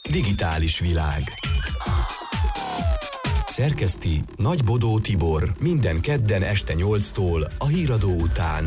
Digitális világ. Szerkeszti Nagy Bodó Tibor, minden kedden este 8-tól a híradó után.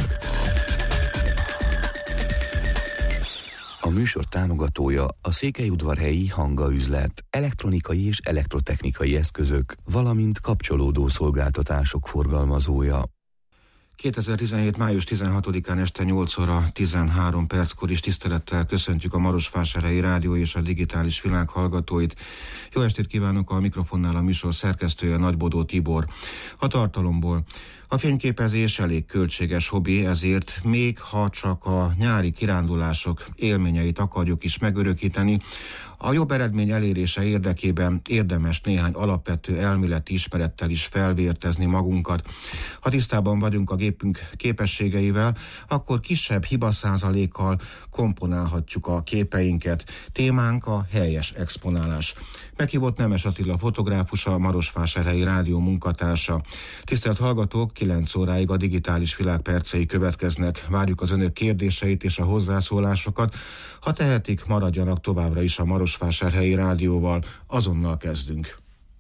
A műsor támogatója a Székelyudvarhelyi Hanga üzlet, elektronikai és elektrotechnikai eszközök, valamint kapcsolódó szolgáltatások forgalmazója. 2017. május 16-án este 8 óra 13 perckor is tisztelettel köszöntjük a Marosvásárhelyi Rádió és a Digitális Világ hallgatóit. Jó estét kívánok, a mikrofonnál a műsor szerkesztője Nagy Bodó Tibor. A tartalomból: a fényképezés elég költséges hobbi, ezért még ha csak a nyári kirándulások élményeit akarjuk is megörökíteni, a jobb eredmény elérése érdekében érdemes néhány alapvető elméleti ismerettel is felvértezni magunkat. Ha tisztában vagyunk a gépünk képességeivel, akkor kisebb hibaszázalékkal komponálhatjuk a képeinket. Témánk a helyes exponálás. Meghívott Nemes Attila fotográfus, a Marosvásárhelyi Rádió munkatársa. Tisztelt hallgatók, 9 óráig a Digitális Világ percei következnek. Várjuk az önök kérdéseit és a hozzászólásokat. Ha tehetik, maradjanak továbbra is a Marosvásárhelyi Rádióval. Azonnal kezdünk.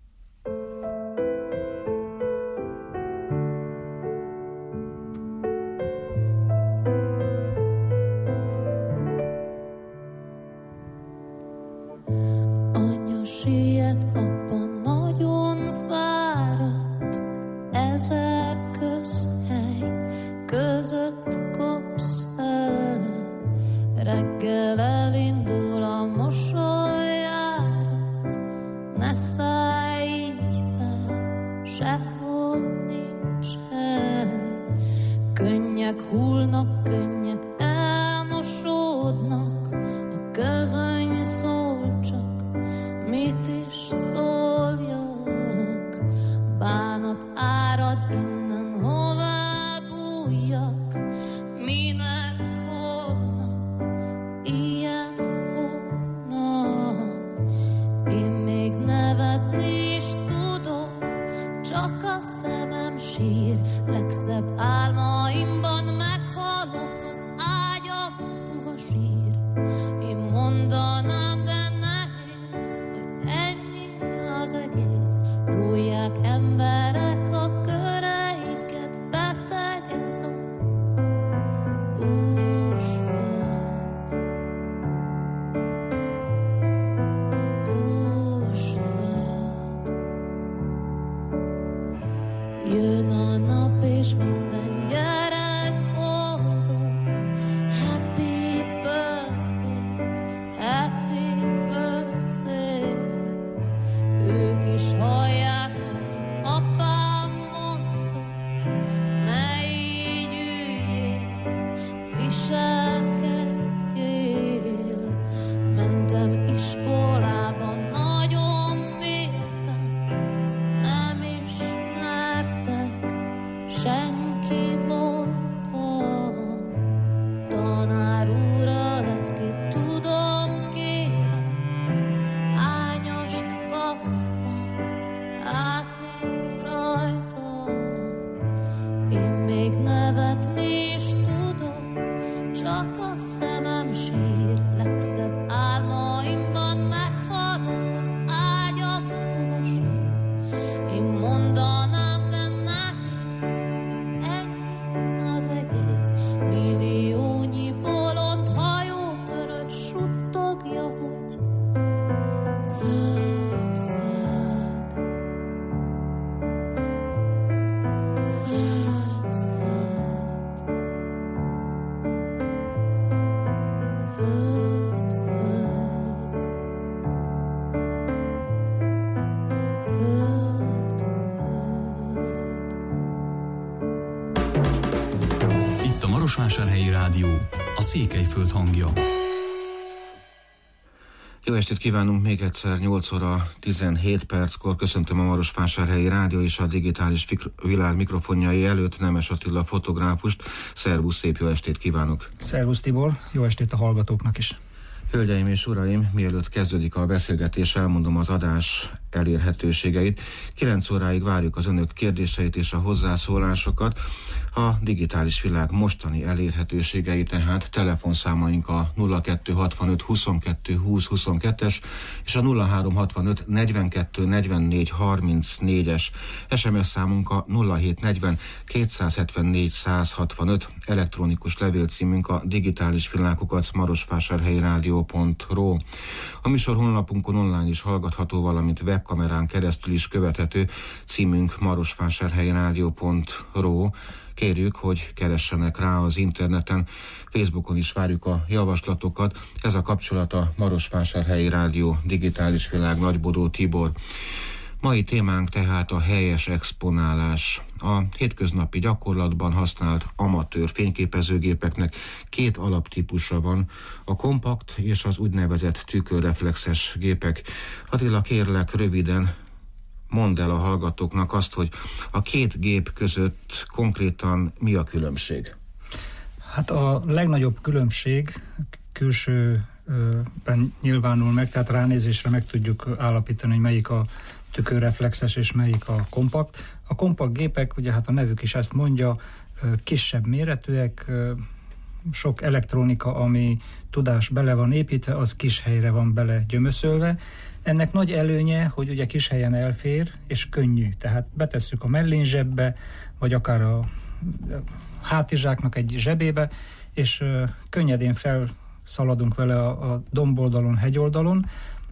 Siet, apa nagyon fáradt, ezer közhely között kopsz el. Reggel elindul a mosolyjárat, ne szállj így fel, sehol nincs hely. Könnyek hullnak, könnyek elmosódnak, a közöny szól csak, mit is szóljak, bánat árad, innen hová bújjak, minek holnap, ilyen hónap. Én még nevetni is tudok, csak a szemem sír, legszebb álmaimban meghalok, az ágyam puha sír. Én mondanám, de az egész, rújják emberek a köreiket, beteg ez a buszföld. Buszföld. Jön a nap és minden gyerek boldog. Happy birthday, happy birthday. Ők is hallják, amit apám mondott, ne így üljél, viselkedjél. Mentem iskolába, nagyon féltem, nem ismertek, senki voltam. Tanár úr, a leckét tudom, kérem, ányast kaptam, átnéz rajtam. Én még nevetni is tudok, csak a szemem sír, legszebb álmaimban meghalok, az ágyam puha sír. Én mondanám, de nehéz, hogy ennyi az egész. Milliónyi bolond hajótörött suttogja, hogy föld, föld, föld, föld, föld, föld, föld, föld. Itt a Marosvásárhelyi Rádió, a Székelyföld hangja. Jó estét kívánunk még egyszer, 8 óra 17 perckor. Köszöntöm a Marosvásárhelyi Rádió és a Digitális Világ mikrofonjai előtt Nemes Attila fotográfust. Szervusz, szép jó estét kívánok! Szervusz Tibor, jó estét a hallgatóknak is! Hölgyeim és uraim, mielőtt kezdődik a beszélgetés, elmondom az adás elérhetőségeit. 9 óráig várjuk az önök kérdéseit és a hozzászólásokat. A digitális világ mostani elérhetőségei, tehát telefonszámaink a 0265 22 20 22-es és a 0365 42 44 34-es. SMS számunk a 0740 274 165, elektronikus levélcímünk a digitálisvilág@marosvásárhelyi-rádió.ru. A műsor honlapunkon online is hallgatható, valamint webkamerán keresztül is követhető, címünk marosvásárhelyi-rádió.ru. Kérjük, hogy keressenek rá az interneten, Facebookon is várjuk a javaslatokat. Ez a kapcsolat a Marosvásárhelyi Rádió Digitális Világ, Nagybodó Tibor. Mai témánk tehát a helyes exponálás. A hétköznapi gyakorlatban használt amatőr fényképezőgépeknek 2 alaptípusa van, a kompakt és az úgynevezett tükörreflexes gépek. Attila, kérlek, röviden mondd el a hallgatóknak azt, hogy a 2 gép között konkrétan mi a különbség? Hát a legnagyobb különbség külsőben nyilvánul meg, tehát ránézésre meg tudjuk állapítani, hogy melyik a tükörreflexes és melyik a kompakt. A kompakt gépek, ugye hát a nevük is ezt mondja, kisebb méretűek, sok elektronika, ami tudás bele van építve, az kis helyre van bele gyömöszölve. Ennek nagy előnye, hogy ugye kis helyen elfér, és könnyű. Tehát betesszük a mellényzsebbe, vagy akár a hátizsáknak egy zsebébe, és könnyedén felszaladunk vele a domboldalon, hegyoldalon,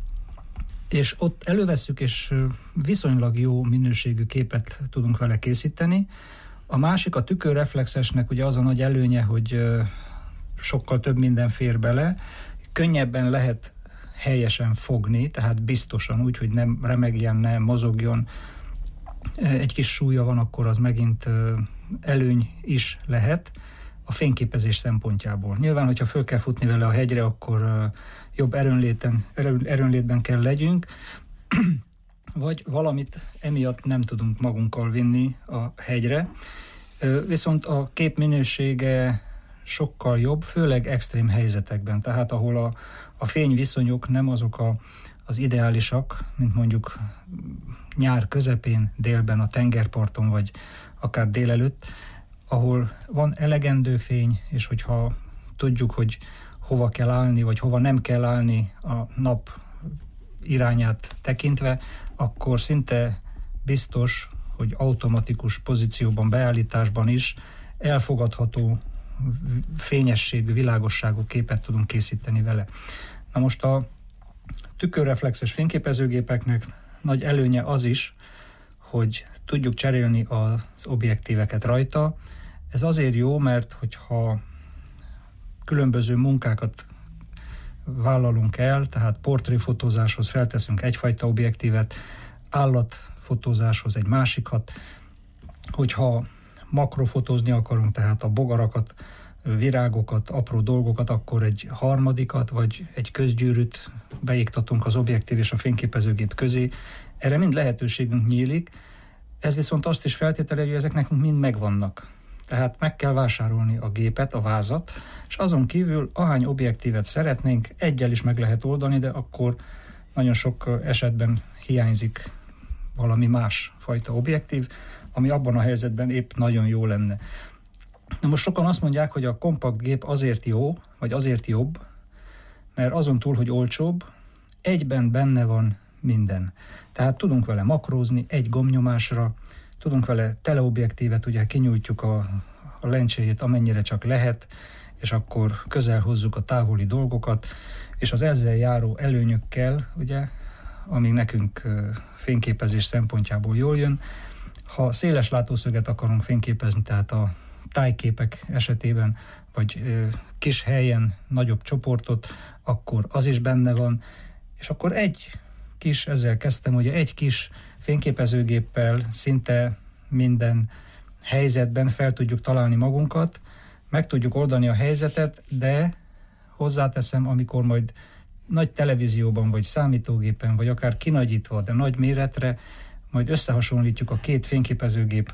és ott elővesszük, és viszonylag jó minőségű képet tudunk vele készíteni. A másik, a tükörreflexesnek ugye az a nagy előnye, hogy sokkal több minden fér bele, könnyebben lehet helyesen fogni, tehát biztosan úgy, hogy nem remegjen, nem mozogjon. Egy kis súlya van, akkor az megint előny is lehet a fényképezés szempontjából. Nyilván, hogyha föl kell futni vele a hegyre, akkor jobb erőnlétben kell legyünk, vagy valamit emiatt nem tudunk magunkkal vinni a hegyre. Viszont a kép minősége sokkal jobb, főleg extrém helyzetekben, tehát ahol a fényviszonyok nem azok az ideálisak, mint mondjuk nyár közepén, délben, a tengerparton, vagy akár délelőtt, ahol van elegendő fény, és hogyha tudjuk, hogy hova kell állni, vagy hova nem kell állni a nap irányát tekintve, akkor szinte biztos, hogy automatikus pozícióban, beállításban is elfogadható fényességű, világosságú képet tudunk készíteni vele. Na most a tükörreflexes fényképezőgépeknek nagy előnye az is, hogy tudjuk cserélni az objektíveket rajta. Ez azért jó, mert hogyha különböző munkákat vállalunk el, tehát portréfotózáshoz felteszünk egyfajta objektívet, állatfotózáshoz egy másikat, hogyha makrofotózni akarunk, tehát a bogarakat, virágokat, apró dolgokat, akkor egy harmadikat, vagy egy közgyűrűt beiktatunk az objektív és a fényképezőgép közé. Erre mind lehetőségünk nyílik, ez viszont azt is feltételezi, hogy ezeknek mind megvannak. Tehát meg kell vásárolni a gépet, a vázat, és azon kívül ahány objektívet szeretnénk, egyel is meg lehet oldani, de akkor nagyon sok esetben hiányzik valami más fajta objektív, ami abban a helyzetben épp nagyon jó lenne. Na most sokan azt mondják, hogy a kompakt gép azért jó, vagy azért jobb, mert azon túl, hogy olcsóbb, egyben benne van minden. Tehát tudunk vele makrózni egy gombnyomásra, tudunk vele teleobjektívet, ugye kinyújtjuk a lencséjét amennyire csak lehet, és akkor közel hozzuk a távoli dolgokat, és az ezzel járó előnyökkel, ugye, ami nekünk fényképezés szempontjából jól jön, ha széles látószöget akarunk fényképezni, tehát a tájképek esetében, vagy kis helyen nagyobb csoportot, akkor az is benne van, és akkor ezzel kezdtem, hogy egy kis fényképezőgéppel szinte minden helyzetben fel tudjuk találni magunkat, meg tudjuk oldani a helyzetet, de hozzáteszem, amikor majd nagy televízióban, vagy számítógépen, vagy akár kinagyítva, de nagy méretre, majd összehasonlítjuk a 2 fényképezőgép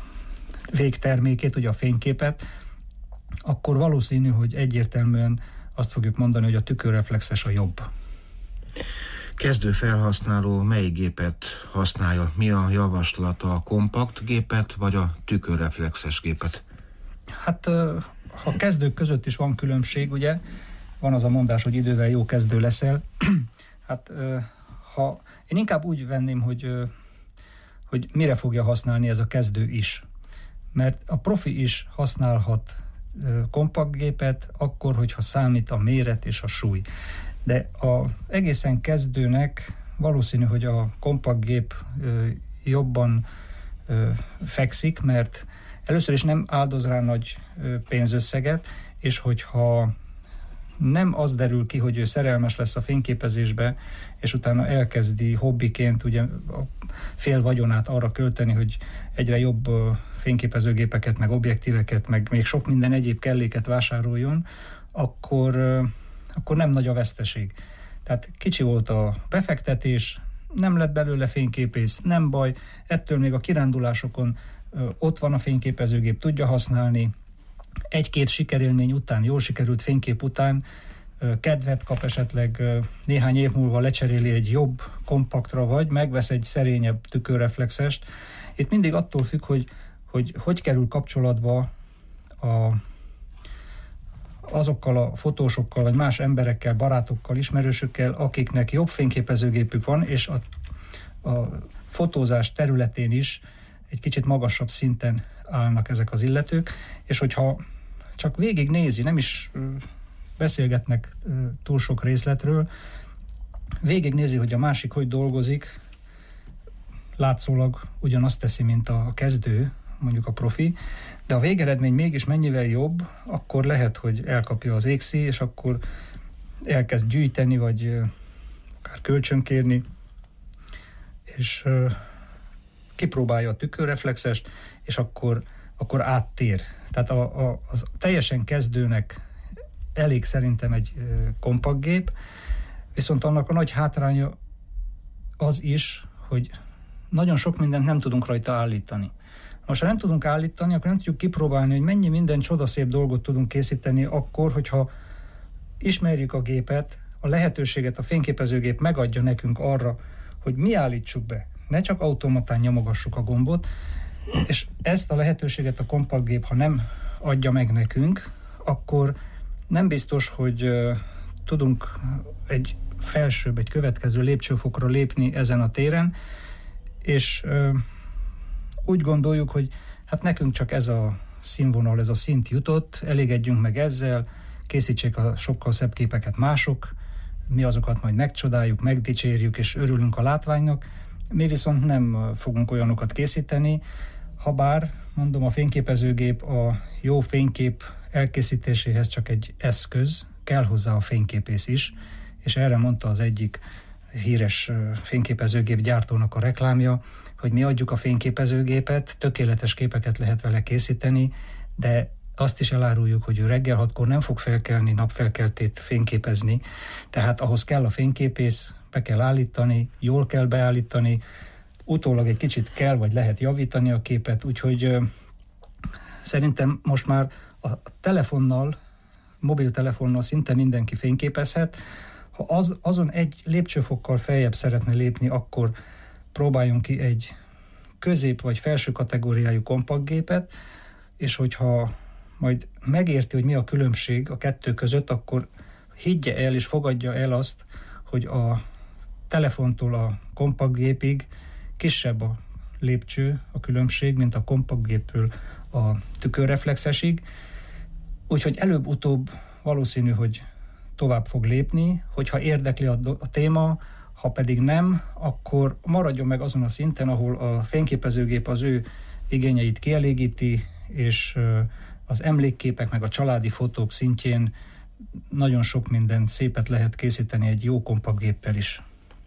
végtermékét, ugye a fényképet, akkor valószínű, hogy egyértelműen azt fogjuk mondani, hogy a tükörreflexes a jobb. Kezdő felhasználó melyik gépet használja? Mi a javaslata, a kompakt gépet, vagy a tükörreflexes gépet? Hát, ha kezdők között is van különbség, ugye, van az a mondás, hogy idővel jó kezdő leszel. Hát, én inkább úgy venném, hogy mire fogja használni ez a kezdő is. Mert a profi is használhat kompakt gépet, akkor, hogyha számít a méret és a súly. De a egészen kezdőnek valószínű, hogy a kompakt gép jobban fekszik, mert először is nem áldoz rá nagy pénzösszeget, és hogyha nem az derül ki, hogy ő szerelmes lesz a fényképezésbe, és utána elkezdi hobbiként ugye a fél vagyonát arra költeni, hogy egyre jobb fényképezőgépeket, meg objektíveket, meg még sok minden egyéb kelléket vásároljon, akkor nem nagy a veszteség. Tehát kicsi volt a befektetés, nem lett belőle fényképész, nem baj, ettől még a kirándulásokon ott van a fényképezőgép, tudja használni, egy-két sikerélmény után, jól sikerült fénykép után kedvet kap, esetleg néhány év múlva lecseréli egy jobb kompaktra, vagy megvesz egy szerényebb tükörreflexest. Itt mindig attól függ, hogy kerül kapcsolatba azokkal a fotósokkal, vagy más emberekkel, barátokkal, ismerősökkel, akiknek jobb fényképezőgépük van, és a fotózás területén is egy kicsit magasabb szinten állnak ezek az illetők, és hogyha csak végignézi, nem is beszélgetnek túl sok részletről, végignézi, hogy a másik hogy dolgozik, látszólag ugyanazt teszi, mint a kezdő, mondjuk a profi, de a végeredmény mégis mennyivel jobb, akkor lehet, hogy elkapja az égszí, és akkor elkezd gyűjteni, vagy akár kölcsönkérni, és kipróbálja a tükörreflexest, és akkor áttér. Tehát a teljesen kezdőnek elég szerintem egy kompakt gép, viszont annak a nagy hátránya az is, hogy nagyon sok mindent nem tudunk rajta állítani. Most, ha nem tudunk állítani, akkor nem tudjuk kipróbálni, hogy mennyi minden csodaszép dolgot tudunk készíteni akkor, hogyha ismerjük a gépet, a lehetőséget a fényképezőgép megadja nekünk arra, hogy mi állítsuk be. Ne csak automatán nyomogassuk a gombot, és ezt a lehetőséget a kompakt gép, ha nem adja meg nekünk, akkor nem biztos, hogy tudunk egy következő lépcsőfokra lépni ezen a téren, és úgy gondoljuk, hogy hát nekünk csak ez a színvonal, ez a szint jutott, elégedjünk meg ezzel, készítsék a sokkal szebb képeket mások, mi azokat majd megcsodáljuk, megdicsérjük, és örülünk a látványnak. Mi viszont nem fogunk olyanokat készíteni, habár, mondom, a fényképezőgép a jó fénykép elkészítéséhez csak egy eszköz, kell hozzá a fényképész is, és erre mondta az egyik híres fényképezőgép gyártónak a reklámja, hogy mi adjuk a fényképezőgépet, tökéletes képeket lehet vele készíteni, de azt is eláruljuk, hogy ő reggel 6-kor nem fog felkelni, napfelkeltét fényképezni, tehát ahhoz kell a fényképész, be kell állítani, jól kell beállítani, utólag egy kicsit kell, vagy lehet javítani a képet, úgyhogy szerintem most már a telefonnal, mobiltelefonnal szinte mindenki fényképezhet. Ha azon egy lépcsőfokkal feljebb szeretne lépni, akkor próbáljunk ki egy közép vagy felső kategóriájú kompaktgépet, és hogyha majd megérti, hogy mi a különbség a kettő között, akkor higgye el és fogadja el azt, hogy a telefontól a kompaktgépig kisebb a lépcső, a különbség, mint a kompaktgéptől a tükörreflexesig. Úgyhogy előbb-utóbb valószínű, hogy tovább fog lépni, hogyha érdekli a téma, ha pedig nem, akkor maradjon meg azon a szinten, ahol a fényképezőgép az ő igényeit kielégíti, és az emlékképek meg a családi fotók szintjén nagyon sok minden szépet lehet készíteni egy jó kompaktgéppel is.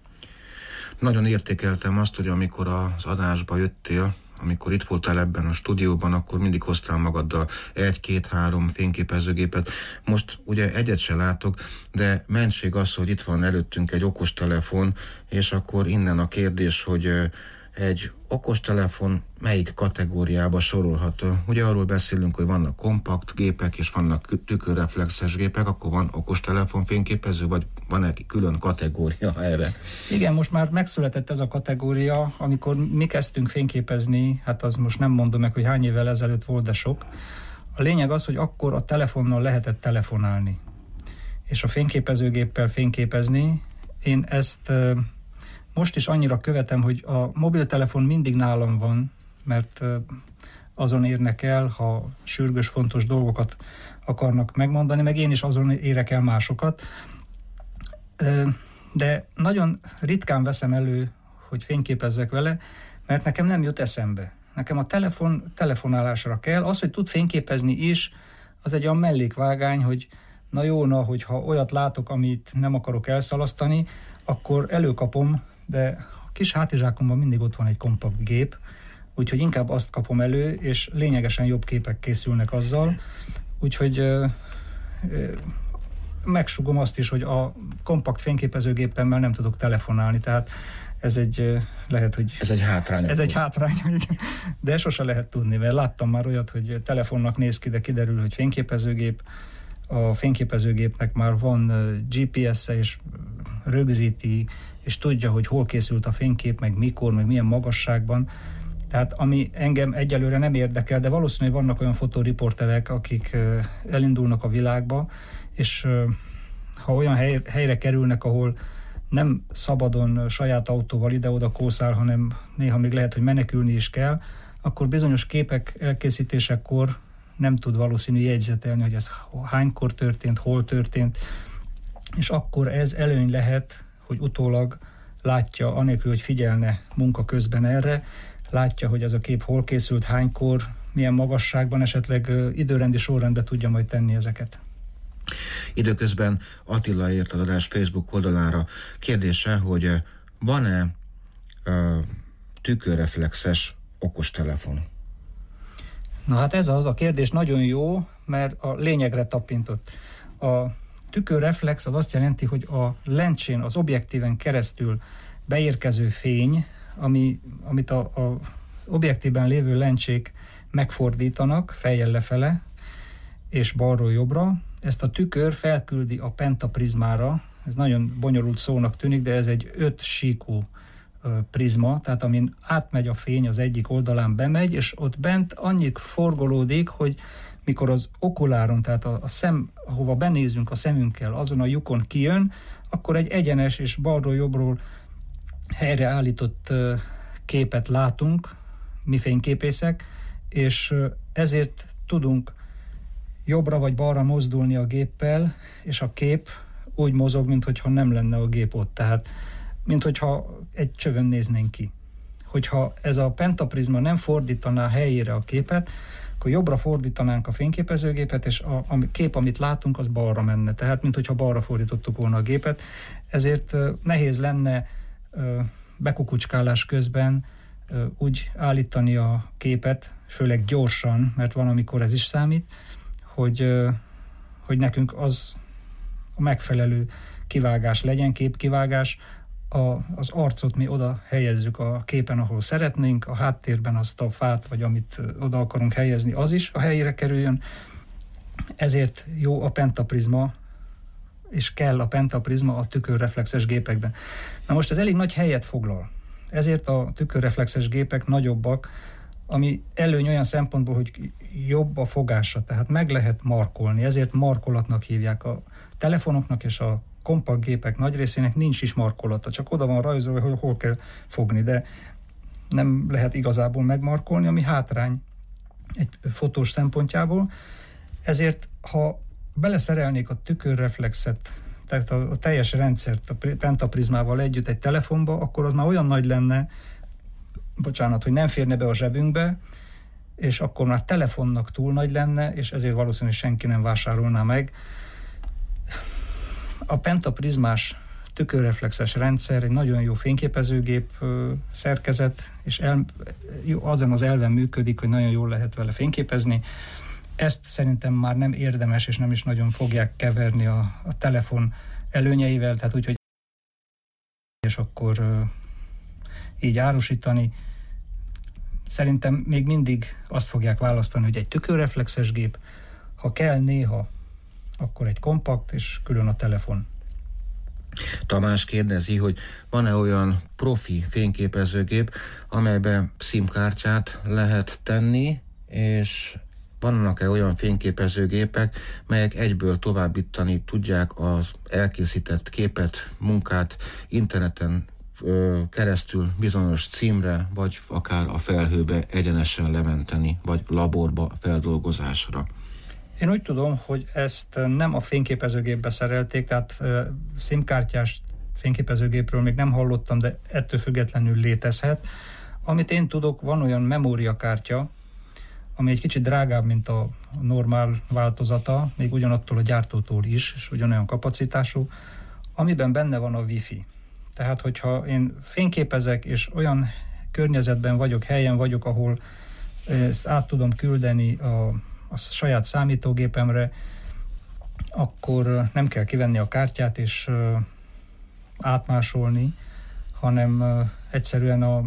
Nagyon értékeltem azt, hogy amikor az adásba jöttél, amikor itt voltál ebben a stúdióban, akkor mindig hoztál magaddal 1-2-3 fényképezőgépet. Most ugye egyet se látok, de mentség az, hogy itt van előttünk egy okostelefon, és akkor innen a kérdés, hogy egy okostelefon melyik kategóriába sorolható? Ugye arról beszélünk, hogy vannak kompakt gépek, és vannak tükörreflexes gépek, akkor van okostelefon fényképező, vagy van egy külön kategória erre? Igen, most már megszületett ez a kategória, amikor mi kezdtünk fényképezni, hát az most nem mondom meg, hogy hány évvel ezelőtt volt, de sok. A lényeg az, hogy akkor a telefonnal lehetett telefonálni, és a fényképezőgéppel fényképezni. Én ezt most is annyira követem, hogy a mobiltelefon mindig nálam van, mert azon érnek el, ha sürgős, fontos dolgokat akarnak megmondani, meg én is azon érek el másokat. De nagyon ritkán veszem elő, hogy fényképezzek vele, mert nekem nem jut eszembe. Nekem a telefonálásra kell. Az, hogy tud fényképezni is, az egy olyan mellékvágány, hogy na jó, hogyha olyat látok, amit nem akarok elszalasztani, akkor előkapom, de a kis hátizsákomban mindig ott van egy kompakt gép, úgyhogy inkább azt kapom elő, és lényegesen jobb képek készülnek azzal, úgyhogy megsugom azt is, hogy a kompakt fényképezőgépemmel nem tudok telefonálni, tehát ez lehet, hogy... Ez egy hátrány. Ez egy hátrány, de sose lehet tudni, mert láttam már olyat, hogy telefonnak néz ki, de kiderül, hogy fényképezőgép. A fényképezőgépnek már van GPS-e, és rögzíti, és tudja, hogy hol készült a fénykép, meg mikor, meg milyen magasságban. Tehát ami engem egyelőre nem érdekel, de valószínűleg vannak olyan fotóriporterek, akik elindulnak a világba, és ha olyan helyre kerülnek, ahol nem szabadon saját autóval ide-oda kószál, hanem néha még lehet, hogy menekülni is kell, akkor bizonyos képek elkészítésekor nem tud valószínű jegyzetelni, hogy ez hánykor történt, hol történt, és akkor ez előny lehet, hogy utólag látja, anélkül, hogy figyelne munka közben erre, látja, hogy ez a kép hol készült, hánykor, milyen magasságban, esetleg időrendi sorrendbe tudja majd tenni ezeket. Időközben Attila írt az adás Facebook oldalára kérdése, hogy van-e tükörreflexes okostelefon? Na hát ez az a kérdés nagyon jó, mert a lényegre tapintott. A tükörreflex az azt jelenti, hogy a lencsén, az objektíven keresztül beérkező fény, amit az objektívben lévő lencsék megfordítanak fejjel lefele és balról jobbra, ezt a tükör felküldi a pentaprizmára, ez nagyon bonyolult szónak tűnik, de ez egy 5 síkú prizma, tehát amin átmegy a fény az egyik oldalán, bemegy, és ott bent annyit forgolódik, hogy mikor az okuláron, tehát a szem, ahova benézünk a szemünkkel, azon a lyukon kijön, akkor egy egyenes és balról jobbról helyreállított képet látunk, mi fényképészek, és ezért tudunk jobbra vagy balra mozdulni a géppel, és a kép úgy mozog, minthogyha nem lenne a gép ott. Tehát, minthogyha egy csövön néznénk ki. Hogyha ez a pentaprizma nem fordítaná helyére a képet, akkor jobbra fordítanánk a fényképezőgépet, és a kép, amit látunk, az balra menne. Tehát, minthogyha balra fordítottuk volna a gépet. Ezért nehéz lenne bekukucskálás közben úgy állítani a képet, főleg gyorsan, mert van, amikor ez is számít, hogy nekünk az a megfelelő kivágás legyen, képkivágás, az arcot mi oda helyezzük a képen, ahol szeretnénk, a háttérben azt a fát, vagy amit oda akarunk helyezni, az is a helyére kerüljön. Ezért jó a pentaprizma, és kell a pentaprizma a tükörreflexes gépekben. Na most ez elég nagy helyet foglal. Ezért a tükörreflexes gépek nagyobbak, ami előny olyan szempontból, hogy jobb a fogása, tehát meg lehet markolni, ezért markolatnak hívják. A telefonoknak és a kompakt gépek nagy részének nincs is markolata, csak oda van rajzolva, hogy hol kell fogni, de nem lehet igazából megmarkolni, ami hátrány egy fotós szempontjából. Ezért, ha beleszerelnék a tükörreflexet, tehát a teljes rendszert a pentaprizmával együtt egy telefonba, akkor az már olyan nagy lenne, hogy nem férne be a zsebünkbe, és akkor már telefonnak túl nagy lenne, és ezért valószínűleg senki nem vásárolná meg. A pentaprizmás tükörreflexes rendszer egy nagyon jó fényképezőgép szerkezet, és azon az elven működik, hogy nagyon jól lehet vele fényképezni. Ezt szerintem már nem érdemes, és nem is nagyon fogják keverni a telefon előnyeivel, tehát úgyhogy és akkor így árusítani. Szerintem még mindig azt fogják választani, hogy egy tükörreflexes gép, ha kell néha, akkor egy kompakt, és külön a telefon. Tamás kérdezi, hogy van-e olyan profi fényképezőgép, amelyben SIM-kártyát lehet tenni, és vannak-e olyan fényképezőgépek, melyek egyből továbbítani tudják az elkészített képet, munkát interneten keresztül bizonyos címre, vagy akár a felhőbe egyenesen lementeni, vagy laborba feldolgozásra? Én úgy tudom, hogy ezt nem a fényképezőgépbe szerelték, tehát SIM-kártyás fényképezőgépről még nem hallottam, de ettől függetlenül létezhet. Amit én tudok, van olyan memóriakártya, ami egy kicsit drágább, mint a normál változata, még ugyanattól a gyártótól is, és ugyanolyan kapacitású, amiben benne van a Wi-Fi. Tehát, hogyha én fényképezek, és olyan környezetben vagyok, helyen vagyok, ahol ezt át tudom küldeni a saját számítógépemre, akkor nem kell kivenni a kártyát és átmásolni, hanem egyszerűen a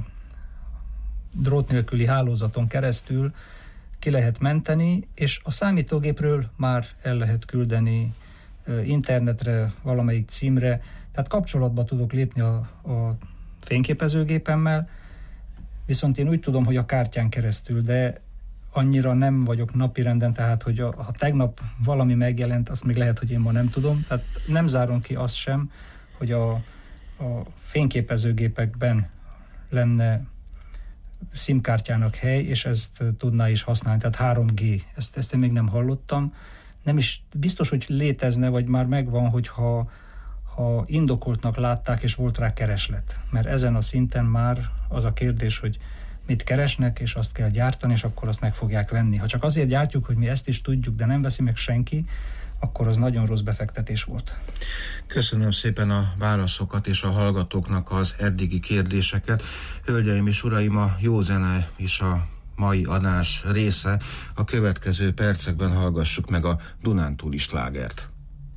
drót nélküli hálózaton keresztül ki lehet menteni, és a számítógépről már el lehet küldeni internetre, valamelyik címre, tehát kapcsolatba tudok lépni a fényképezőgépemmel, viszont én úgy tudom, hogy a kártyán keresztül, de annyira nem vagyok napirenden, tehát hogy ha tegnap valami megjelent, azt még lehet, hogy én ma nem tudom, tehát nem zárom ki azt sem, hogy a fényképezőgépekben lenne SIM-kártyának hely, és ezt tudná is használni, tehát 3G, ezt én még nem hallottam. Nem is biztos, hogy létezne, vagy már megvan, hogyha indokoltnak látták, és volt rá kereslet. Mert ezen a szinten már az a kérdés, hogy mit keresnek, és azt kell gyártani, és akkor azt meg fogják venni. Ha csak azért gyártjuk, hogy mi ezt is tudjuk, de nem veszi meg senki, akkor az nagyon rossz befektetés volt. Köszönöm szépen a válaszokat és a hallgatóknak az eddigi kérdéseket. Hölgyeim és uraim, a jó zene is a mai adás része. A következő percekben hallgassuk meg a Dunántúli slágert.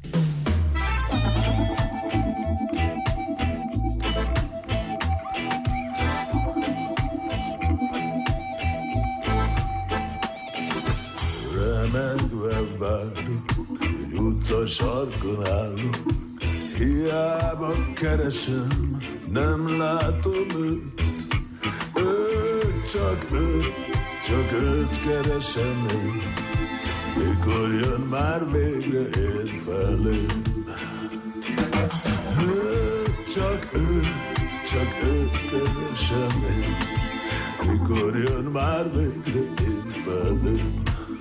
Remegve várunk, egy utca sarkon állunk, hiába keresem, nem látom őt. Csak őt keresem én, mikor jön már végre én felém. Csak őt keresem én, mikor jön már végre én felém.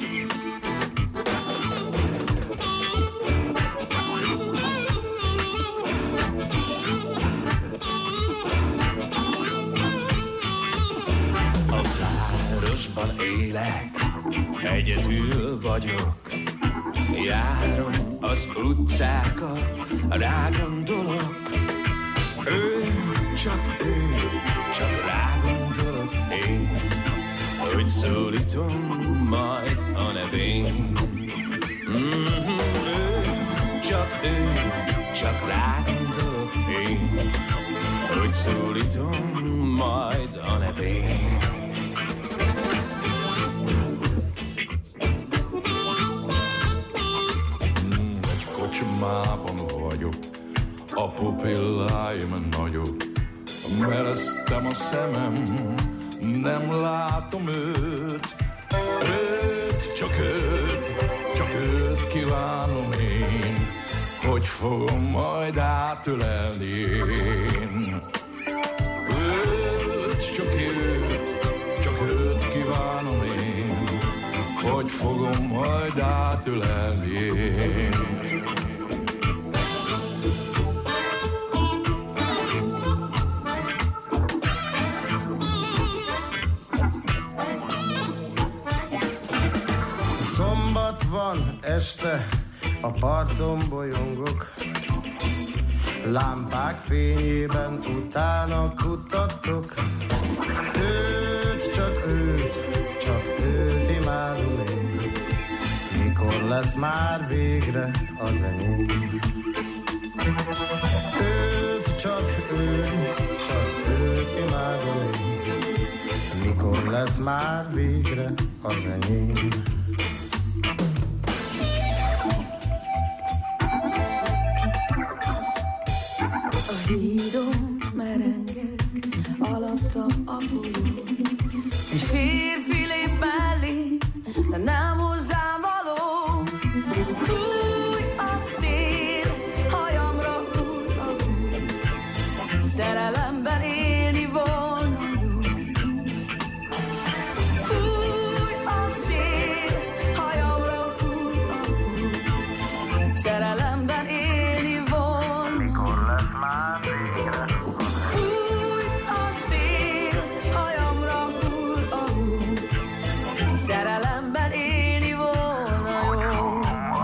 Élek, egyedül vagyok, járom az utcákat, rá gondolok. Csak rá gondolok én, hogy szólítom majd a nevén. Csak rá gondolok én, hogy szólítom majd a nevén. Kocsmában vagyok, a pupilláim nagyok, mereztem a szemem, nem látom őt. Csak őt kívánom én, hogy fogom majd átölelni én. Csak őt kívánom én, hogy fogom majd átölelni én. Van este, a parton bolyongok, lámpák fényében utána kutattok. Csak őt imádom én, mikor lesz már végre az enyém. Csak őt imádom mikor lesz már végre az enyém. A hídon merengek, alattam a folyó. Egy férfi lép mellé, de nem hozzám való. Fúj a szél, hajamra hull a hó. Szerelemben élni volna jó. Fúj a szél, hajamra hull a hó. Szerelemben élni volna. Mikor lesz már végre? Fúj a szél, hajamra hull a hó. Szerelemben élni volna jó.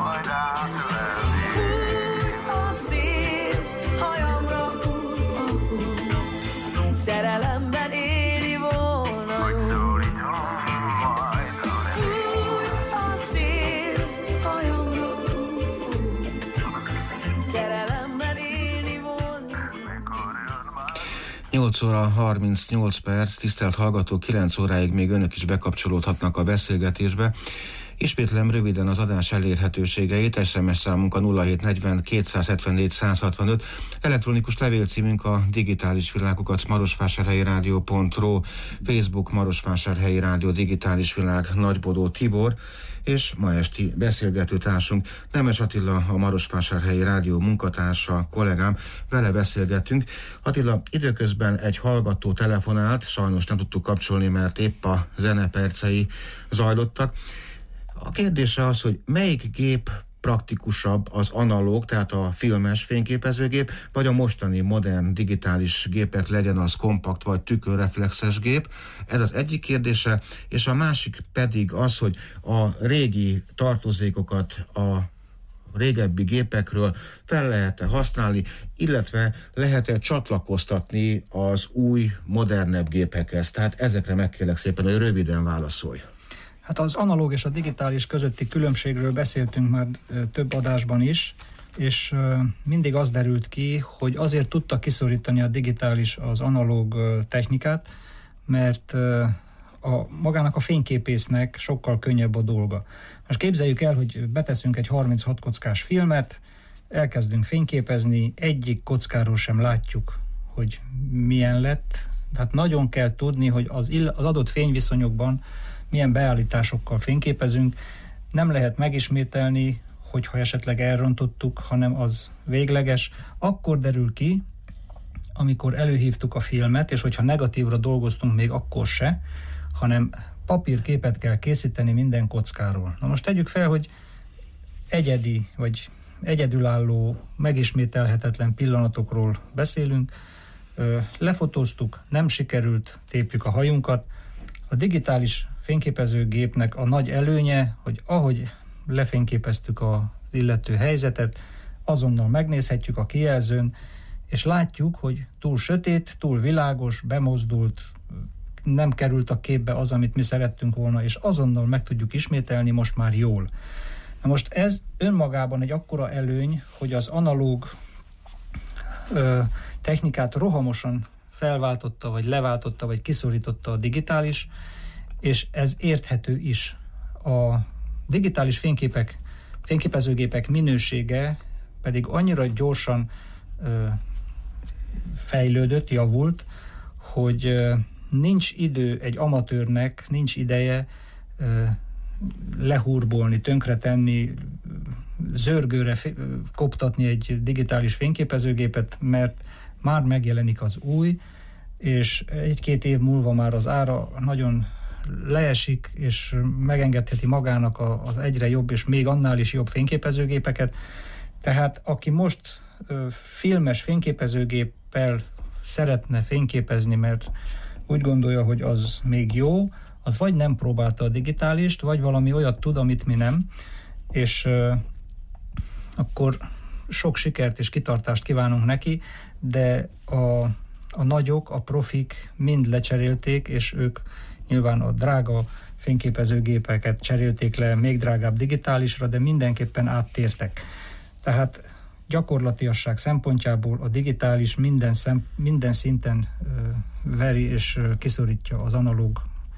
Fúj a szél, hajamra hull a hó. Szerelemben élni volna jó. Fúj a szél, hajamra hull a hó. Szerelemben élni volna. 8 óra 38 perc, tisztelt hallgatók, 9 óráig még önök is bekapcsolódhatnak a beszélgetésbe. Ismétlem röviden az adás elérhetőségeit, SMS számunk a 0740 274 165, elektronikus levélcímünk a digitális világ @marosvásárhelyirádió.ru, Facebook Marosvásárhelyi Rádió Digitális Világ, Nagybodó Tibor, és ma esti beszélgetőtársunk Nemes Attila, a Marosvásárhelyi Rádió munkatársa, kollégám, vele beszélgetünk. Attila, időközben egy hallgató telefonált, sajnos nem tudtuk kapcsolni, mert épp a zenepercei zajlottak. A kérdése az, hogy melyik gép praktikusabb, az analóg, tehát a filmes fényképezőgép, vagy a mostani modern digitális gépek, legyen az kompakt vagy tükörreflexes gép. Ez az egyik kérdése, és a másik pedig az, hogy a régi tartozékokat a régebbi gépekről fel lehet-e használni, illetve lehet-e csatlakoztatni az új, modernebb gépekhez. Tehát ezekre megkérlek szépen, hogy röviden válaszolj. Hát az analóg és a digitális közötti különbségről beszéltünk már több adásban is, és mindig az derült ki, hogy azért tudta kiszorítani a digitális az analóg technikát, mert magának a fényképésznek sokkal könnyebb a dolga. Most képzeljük el, hogy beteszünk egy 36 kockás filmet, elkezdünk fényképezni, egyik kockáról sem látjuk, hogy milyen lett. Tehát nagyon kell tudni, hogy az adott fényviszonyokban milyen beállításokkal fényképezünk. Nem lehet megismételni, hogyha esetleg elrontottuk, hanem az végleges. Akkor derül ki, amikor előhívtuk a filmet, és hogyha negatívra dolgoztunk, még akkor se, hanem papírképet kell készíteni minden kockáról. Na most tegyük fel, hogy egyedi, vagy egyedülálló, megismételhetetlen pillanatokról beszélünk, lefotóztuk, nem sikerült, tépjük a hajunkat. A digitális fényképezőgépnek a nagy előnye, hogy ahogy lefényképeztük az illető helyzetet, azonnal megnézhetjük a kijelzőn, és látjuk, hogy túl sötét, túl világos, bemozdult, nem került a képbe az, amit mi szerettünk volna, és azonnal meg tudjuk ismételni most már jól. Na most ez önmagában egy akkora előny, hogy az analóg technikát rohamosan felváltotta, vagy leváltotta, vagy kiszorította a digitális, és ez érthető is. A digitális fényképezőgépek minősége pedig annyira gyorsan fejlődött, javult, hogy nincs idő egy amatőrnek, nincs ideje lehurbolni, tönkretenni, zörgőre koptatni egy digitális fényképezőgépet, mert már megjelenik az új, és 1-2 év múlva már az ára nagyon leesik, és megengedheti magának az egyre jobb, és még annál is jobb fényképezőgépeket. Tehát aki most filmes fényképezőgéppel szeretne fényképezni, mert úgy gondolja, hogy az még jó, az vagy nem próbálta a digitálist, vagy valami olyat tud, amit mi nem, és akkor sok sikert és kitartást kívánunk neki, de a nagyok, a profik mind lecserélték, és ők nyilván a drága fényképezőgépeket cserélték le még drágább digitálisra, de mindenképpen áttértek. Tehát gyakorlatiasság szempontjából a digitális minden szinten veri és kiszorítja az analóg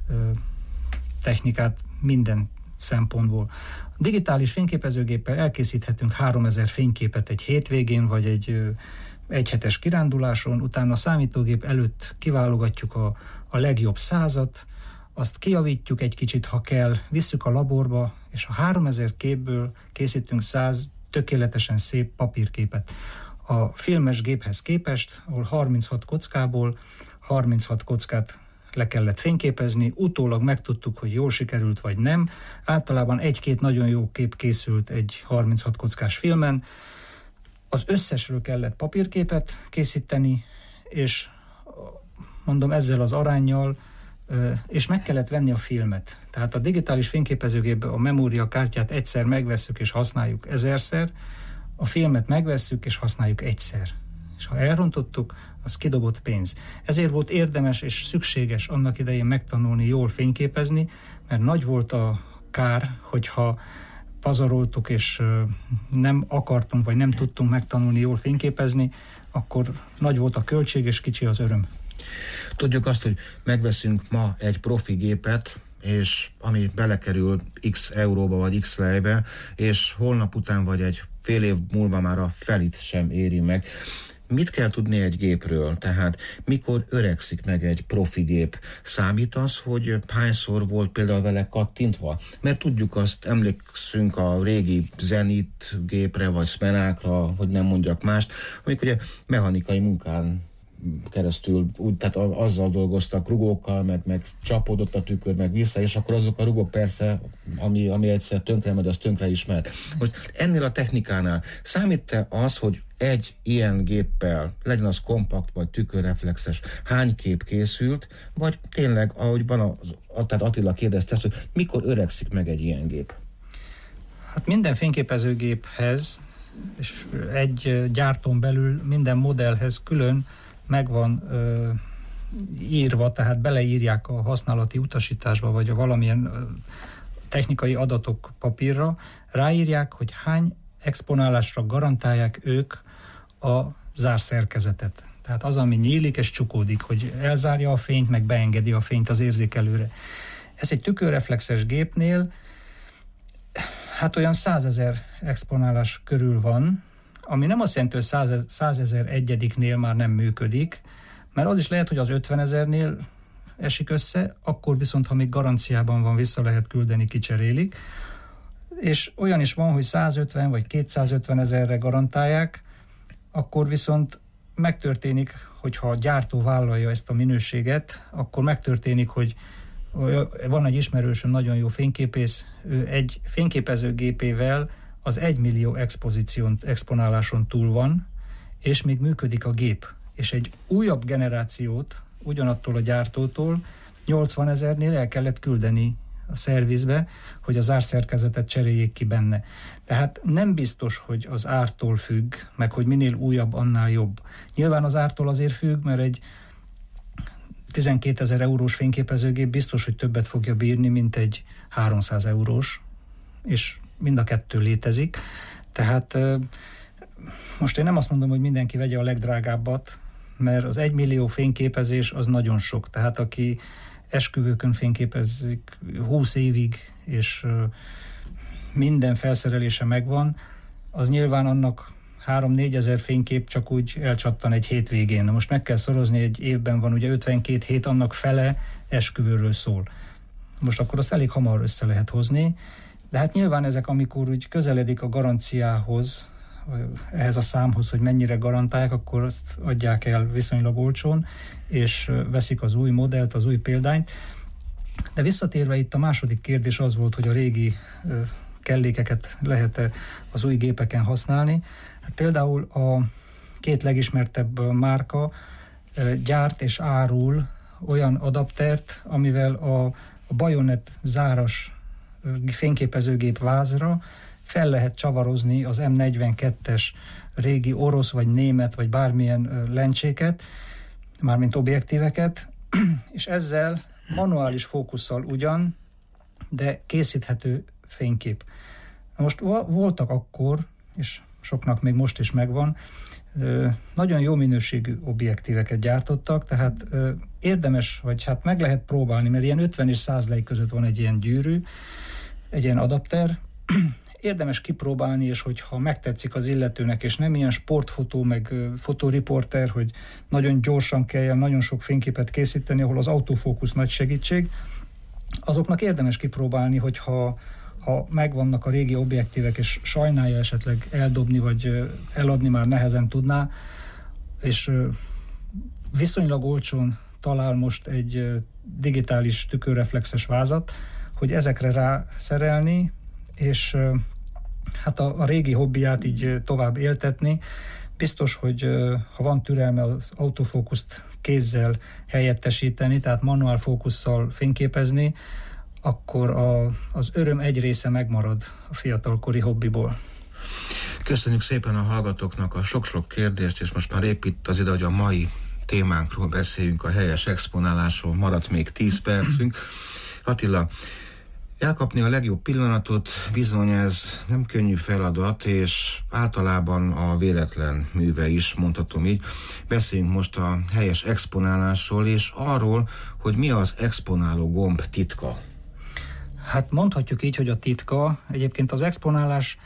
technikát minden szempontból. A digitális fényképezőgéppel elkészíthetünk 3000 fényképet egy hétvégén, vagy egy egyhetes kiránduláson, utána a számítógép előtt kiválogatjuk a legjobb 100-at, azt kijavítjuk egy kicsit, ha kell, visszük a laborba, és a 3000 képből készítünk 100 tökéletesen szép papírképet. A filmes géphez képest, ahol 36 kockából 36 kockát le kellett fényképezni, utólag megtudtuk, hogy jól sikerült vagy nem. Általában 1-2 nagyon jó kép készült egy 36 kockás filmen. Az összesről kellett papírképet készíteni, és mondom ezzel az aránnyal, és meg kellett venni a filmet. Tehát a digitális fényképezőgépbe a memóriakártyát egyszer megvesszük és használjuk 1000-szer, a filmet megvesszük és használjuk egyszer. És ha elrontottuk, az kidobott pénz. Ezért volt érdemes és szükséges annak idején megtanulni jól fényképezni, mert nagy volt a kár, hogyha pazaroltuk és nem akartunk, vagy nem tudtunk megtanulni jól fényképezni, akkor nagy volt a költség és kicsi az öröm. Tudjuk azt, hogy megveszünk ma egy profi gépet, és ami belekerül x euróba vagy x lejbe, és holnap után vagy egy fél év múlva már a felit sem éri meg. Mit kell tudni egy gépről? Tehát mikor öregszik meg egy profi gép? Számít az, hogy hányszor volt például vele kattintva? Mert tudjuk azt, emlékszünk a régi Zenit gépre, vagy Smenákra, hogy nem mondjak mást, amik ugye mechanikai munkán keresztül, tehát azzal dolgoztak, meg csapódott a tükör, meg vissza, és akkor azok a rugók persze, ami egyszer tönkre megy, az tönkre is megy. Most ennél a technikánál számít-e az, hogy egy ilyen géppel, legyen az kompakt vagy tükörreflexes, hány kép készült, vagy tényleg, ahogy van, tehát Attila kérdezte ezt, hogy mikor öregszik meg egy ilyen gép? Hát minden fényképezőgéphez, és egy gyártón belül minden modellhez külön megvan írva, tehát beleírják a használati utasításba, vagy a valamilyen technikai adatok papírra, ráírják, hogy hány exponálásra garantálják ők a zárszerkezetet. Tehát az, ami nyílik és csukódik, hogy elzárja a fényt, meg beengedi a fényt az érzékelőre. Ez egy tükörreflexes gépnél hát olyan 100 000 exponálás körül van, ami nem azt jelenti, hogy 100 000 egyediknél már nem működik, mert az is lehet, hogy az 50 000-nél esik össze, akkor viszont, ha még garanciában van, vissza lehet küldeni, kicserélik. És olyan is van, hogy 150 vagy 250 000-re garantálják, akkor viszont megtörténik, hogyha a gyártó vállalja ezt a minőséget, akkor megtörténik, hogy van egy ismerősöm, nagyon jó fényképész, ő egy fényképezőgépével az 1 millió exponáláson túl van, és még működik a gép. És egy újabb generációt ugyanattól a gyártótól 80 000-nél el kellett küldeni a szervizbe, hogy az árszerkezetet cseréljék ki benne. Tehát nem biztos, hogy az ártól függ, meg hogy minél újabb, annál jobb. Nyilván az ártól azért függ, mert egy 12 000 eurós fényképezőgép biztos, hogy többet fogja bírni, mint egy 300 eurós, és mind a kettő létezik. Tehát most én nem azt mondom, hogy mindenki vegye a legdrágábbat, mert az 1 millió fényképezés az nagyon sok. Tehát aki esküvőkön fényképezik 20 évig, és minden felszerelése megvan, az nyilván annak 3-4 ezer fénykép csak úgy elcsattan egy hétvégén. Na most meg kell szorozni, egy évben van ugye 52 hét, annak fele esküvőről szól. Most akkor azt elég hamar össze lehet hozni, de hát nyilván ezek, amikor úgy közeledik a garanciához, ehhez a számhoz, hogy mennyire garantálják, akkor azt adják el viszonylag olcsón, és veszik az új modellt, az új példányt. De visszatérve itt a második kérdés az volt, hogy a régi kellékeket lehet-e az új gépeken használni. Hát például a két legismertebb márka gyárt és árul olyan adaptert, amivel a bajonett záras fényképezőgép vázra fel lehet csavarozni az M42-es régi orosz, vagy német, vagy bármilyen lencséket, mármint objektíveket, és ezzel manuális fókusszal ugyan, de készíthető fénykép. Most voltak akkor, és soknak még most is megvan, nagyon jó minőségű objektíveket gyártottak, tehát érdemes, vagy hát meg lehet próbálni, mert ilyen 50 és 100 lei között van egy ilyen gyűrű, egy ilyen adapter, érdemes kipróbálni, és hogyha megtetszik az illetőnek, és nem ilyen sportfotó, meg fotóriporter, hogy nagyon gyorsan kelljen nagyon sok fényképet készíteni, ahol az autofókusz nagy segítség, azoknak érdemes kipróbálni, hogyha megvannak a régi objektívek, és sajnálja esetleg eldobni, vagy eladni már nehezen tudná, és viszonylag olcsón talál most egy digitális tükörreflexes vázat, hogy ezekre rászerelni, és hát a régi hobbiját így tovább éltetni. Biztos, hogy ha van türelme az autofókuszt kézzel helyettesíteni, tehát manuál fókusszal fényképezni, akkor az öröm egy része megmarad a fiatalkori hobbiból. Köszönjük szépen a hallgatóknak a sok-sok kérdést, és most már épp itt az ide, hogy a mai témánkról beszéljünk, a helyes exponálásról, maradt még 10 percünk. Attila, elkapni a legjobb pillanatot bizony ez nem könnyű feladat, és általában a véletlen műve is, mondhatom így. Beszéljünk most a helyes exponálásról, és arról, hogy mi az exponáló gomb titka. Hát mondhatjuk így, hogy a titka, egyébként az exponálás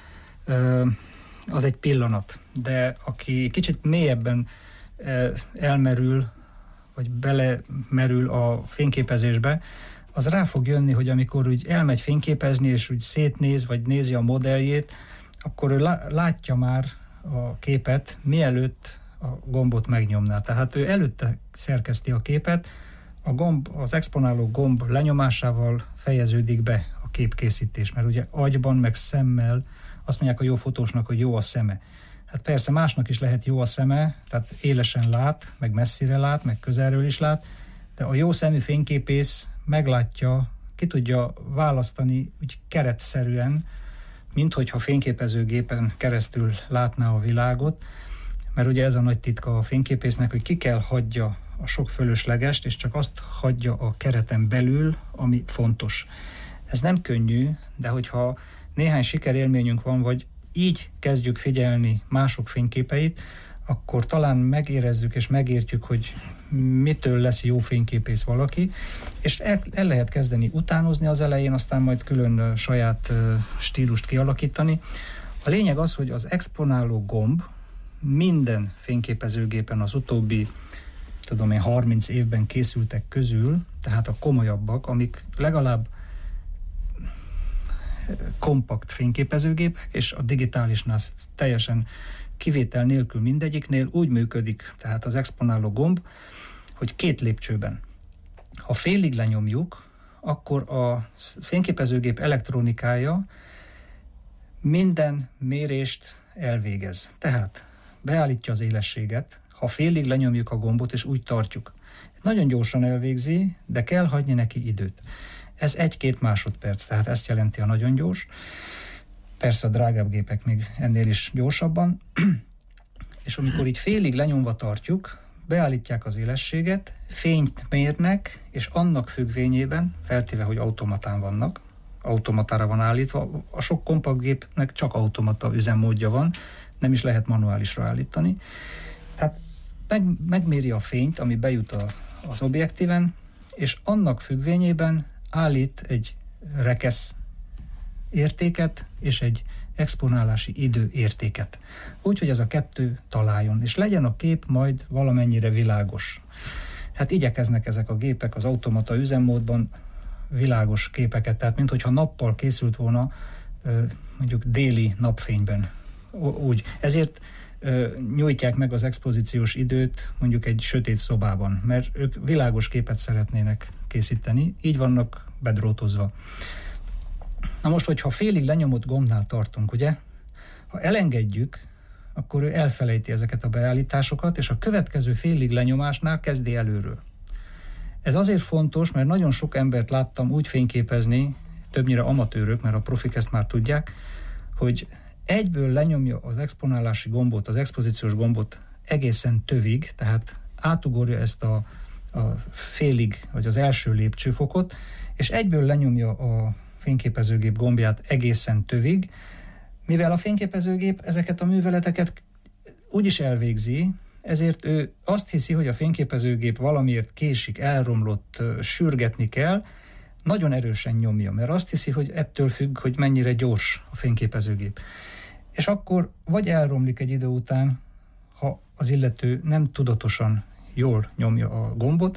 az egy pillanat, de aki kicsit mélyebben elmerül, vagy belemerül a fényképezésbe, az rá fog jönni, hogy amikor úgy elmegy fényképezni, és úgy szétnéz, vagy nézi a modelljét, akkor ő látja már a képet, mielőtt a gombot megnyomná. Tehát ő előtte szerkeszti a képet, az exponáló gomb lenyomásával fejeződik be a képkészítés, mert ugye agyban, meg szemmel azt mondják a jó fotósnak, hogy jó a szeme. Hát persze másnak is lehet jó a szeme, tehát élesen lát, meg messzire lát, meg közelről is lát, de a jó szemű fényképész meglátja, ki tudja választani úgy keretszerűen, mint hogyha fényképezőgépen keresztül látná a világot, mert ugye ez a nagy titka a fényképésznek, hogy ki kell hagyja a sok fölöslegest, és csak azt hagyja a kereten belül, ami fontos. Ez nem könnyű, de hogyha néhány sikerélményünk van, vagy így kezdjük figyelni mások fényképeit, akkor talán megérezzük és megértjük, hogy mitől lesz jó fényképész valaki, és el lehet kezdeni utánozni az elején, aztán majd külön saját stílust kialakítani. A lényeg az, hogy az exponáló gomb minden fényképezőgépen az utóbbi 30 évben készültek közül, tehát a komolyabbak, amik legalább kompakt fényképezőgépek, és a digitálisnál teljesen kivétel nélkül mindegyiknél úgy működik, tehát az exponáló gomb, hogy 2 lépcsőben. Ha félig lenyomjuk, akkor a fényképezőgép elektronikája minden mérést elvégez. Tehát beállítja az élességet, ha félig lenyomjuk a gombot, és úgy tartjuk. Nagyon gyorsan elvégzi, de kell hagyni neki időt. Ez 1-2 másodperc, tehát ezt jelenti a nagyon gyors. Persze a drágább gépek még ennél is gyorsabban. És amikor így félig lenyomva tartjuk, beállítják az élességet, fényt mérnek, és annak függvényében, feltéve, hogy automatán vannak, automatára van állítva, a sok kompakt gépnek csak automata üzemmódja van, nem is lehet manuálisra állítani. Tehát megméri a fényt, ami bejut az objektíven, és annak függvényében állít egy rekesz értéket és egy exponálási idő értéket. Úgyhogy ez a 2 találjon, és legyen a kép majd valamennyire világos. Hát igyekeznek ezek a gépek az automata üzemmódban világos képeket, tehát minthogyha nappal készült volna, mondjuk déli napfényben. Úgy. Ezért nyújtják meg az expozíciós időt mondjuk egy sötét szobában, mert ők világos képet szeretnének készíteni, így vannak bedrótozva. Na most, hogyha félig lenyomott gombnál tartunk, ugye? Ha elengedjük, akkor ő elfelejti ezeket a beállításokat, és a következő félig lenyomásnál kezdi előről. Ez azért fontos, mert nagyon sok embert láttam úgy fényképezni, többnyire amatőrök, mert a profik ezt már tudják, hogy egyből lenyomja az exponálási gombot, az expozíciós gombot egészen tövig, tehát átugorja ezt a félig, vagy az első lépcsőfokot, és egyből lenyomja a fényképezőgép gombját egészen tövig, Mivel a fényképezőgép ezeket a műveleteket úgyis elvégzi, ezért ő azt hiszi, hogy a fényképezőgép valamiért késik, elromlott, sürgetni kell, nagyon erősen nyomja, mert azt hiszi, hogy ettől függ, hogy mennyire gyors a fényképezőgép. És akkor vagy elromlik egy idő után, ha az illető nem tudatosan jól nyomja a gombot,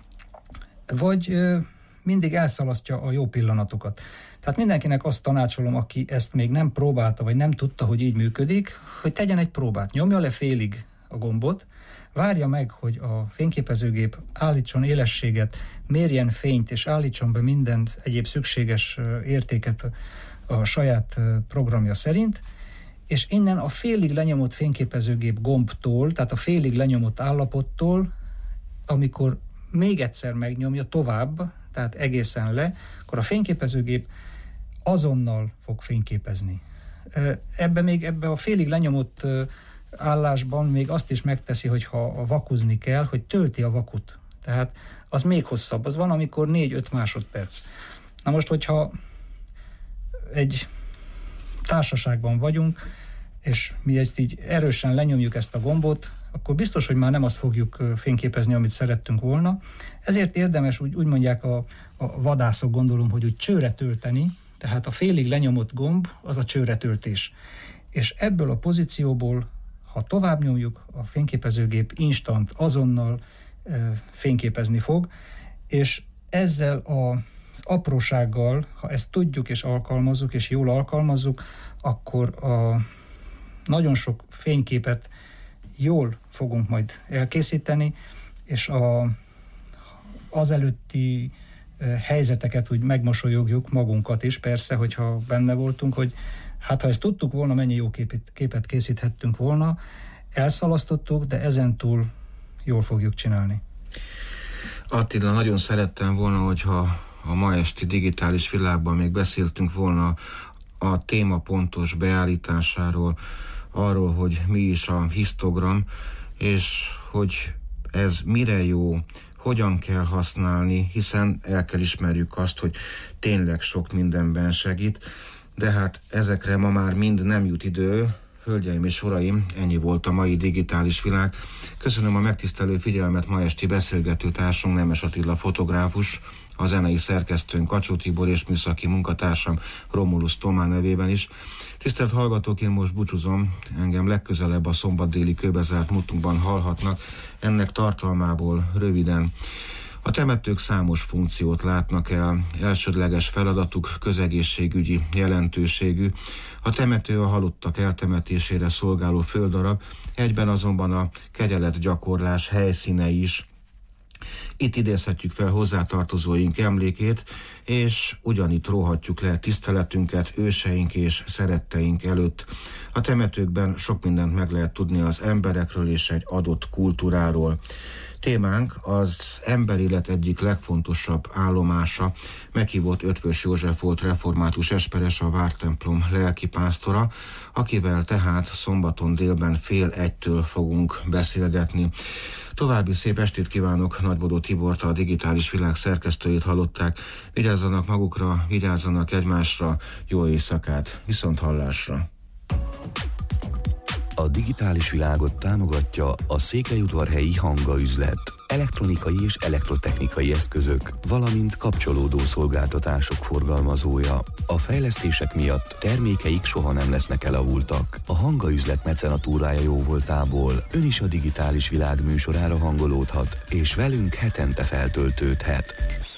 vagy mindig elszalasztja a jó pillanatokat. Tehát mindenkinek azt tanácsolom, aki ezt még nem próbálta, vagy nem tudta, hogy így működik, hogy tegyen egy próbát. Nyomja le félig a gombot, várja meg, hogy a fényképezőgép állítson élességet, mérjen fényt, és állítson be minden egyéb szükséges értéket a saját programja szerint, és innen a félig lenyomott fényképezőgép gombtól, tehát a félig lenyomott állapottól, amikor még egyszer megnyomja tovább, tehát egészen le, akkor a fényképezőgép azonnal fog fényképezni. Ebbe a félig lenyomott állásban még azt is megteszi, hogyha vakuzni kell, hogy tölti a vakut. Tehát az még hosszabb. Az van, amikor 4-5 másodperc. Na most, hogyha egy társaságban vagyunk, és mi ezt így erősen lenyomjuk ezt a gombot, akkor biztos, hogy már nem azt fogjuk fényképezni, amit szerettünk volna. Ezért érdemes, úgy mondják a vadászok, gondolom, hogy úgy csőre tölteni, tehát a félig lenyomott gomb az a csőre töltés. És ebből a pozícióból, ha tovább nyomjuk, a fényképezőgép instant, azonnal fényképezni fog, és ezzel az aprósággal, ha ezt tudjuk és alkalmazzuk, és jól alkalmazzuk, akkor nagyon sok fényképet jól fogunk majd elkészíteni, és az előtti helyzeteket úgy megmosolyogjuk magunkat is, persze, hogyha benne voltunk, hogy hát ha ezt tudtuk volna, mennyi jó képet készíthettünk volna, elszalasztottuk, de ezentúl jól fogjuk csinálni. Attila, nagyon szerettem volna, hogyha a ma esti digitális világban még beszéltünk volna a téma pontos beállításáról, arról, hogy mi is a hisztogram, és hogy ez mire jó, hogyan kell használni, hiszen el kell ismerjük azt, hogy tényleg sok mindenben segít, de hát ezekre ma már mind nem jut idő. Hölgyeim és uraim, ennyi volt a mai digitális világ. Köszönöm a megtisztelő figyelmet ma esti beszélgetőtársunk, Nemes Attila fotográfus, a zenei szerkesztőnk Kacsó Tibor és műszaki munkatársam Romulus Tomá nevében is. Tisztelt hallgatók, én most búcsúzom, engem legközelebb a szombat déli kőbezárt múltunkban hallhatnak. Ennek tartalmából röviden: a temetők számos funkciót látnak el, elsődleges feladatuk közegészségügyi jelentőségű. A temető a halottak eltemetésére szolgáló földdarab, egyben azonban a kegyeletgyakorlás helyszíne is. Itt idézhetjük fel hozzátartozóink emlékét, és ugyanitt róhatjuk le tiszteletünket őseink és szeretteink előtt. A temetőkben sok mindent meg lehet tudni az emberekről és egy adott kultúráról. Témánk az emberélet egyik legfontosabb állomása. Meghívott Eötvös József volt református esperes, a vártemplom lelkipásztora, akivel tehát szombaton délben 12:30 fogunk beszélgetni. További szép estét kívánok, Nagybodó Tibort, a digitális világ szerkesztőjét hallották. Vigyázzanak magukra, vigyázzanak egymásra, jó éjszakát, viszonthallásra! A digitális világot támogatja a Székelyudvarhelyi Hanga üzlet. Elektronikai és elektrotechnikai eszközök, valamint kapcsolódó szolgáltatások forgalmazója. A fejlesztések miatt termékeik soha nem lesznek elavultak. A Hanga üzlet mecenatúrája jóvoltából ön is a digitális világ műsorára hangolódhat, és velünk hetente feltöltődhet.